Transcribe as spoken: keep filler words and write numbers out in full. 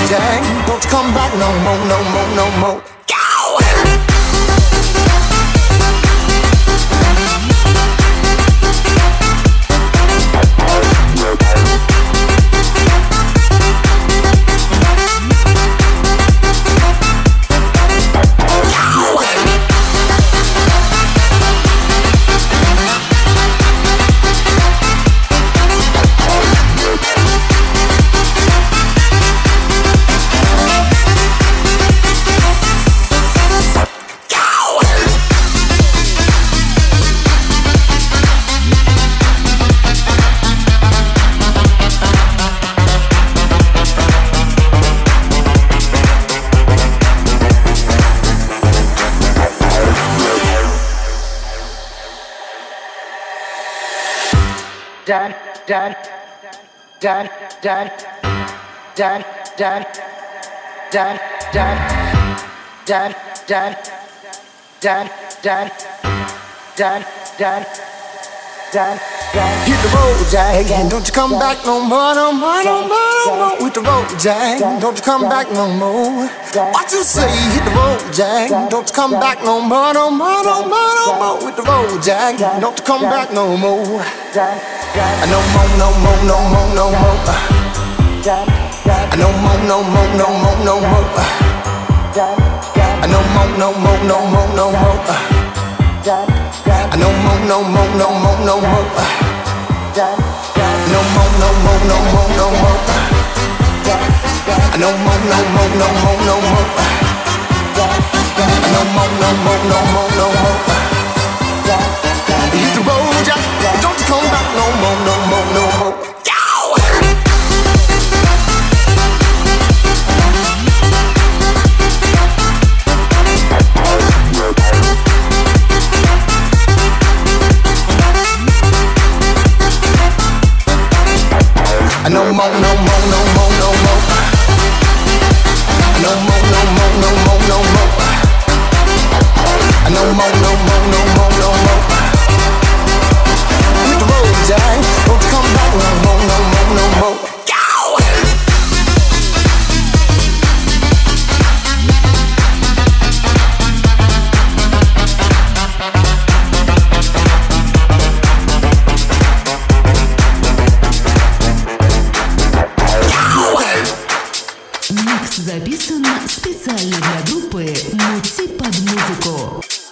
Jack. Don't you come back no more, no more, no more. Dan, Dan, Dan, Dan, Dan, Dan, Dan, Dan, Dan, Dan, Dan, Dan, Dan, Dan, Dan, Dan. Hit the road, Jack, and don't you come back no more, no more, no more, no more. Hit the road, Jack, don't you come back no more. What you say? Hit the road, Jack, don't you come back no more, no more, no more, no more. Hit the road, Jack, don't you come back no more. No more, no more, no more, no more. No more, no more, no more, no more. No more, no more, no more, no more. No more, no more, no more, no more. No more, no more, no more, no more. No more, no more, no more, no more. No more, no more, no more, no more. Hit the road, Jack. Don't you come back no more, no more, no more. No more, no more, no more, no more. No more, no more, no more, no more. No more, no more, no more, no more. Hit the road, Jack. Don't you come back no more, no more, no more. Микс записан специально для группы «Мути под музыку».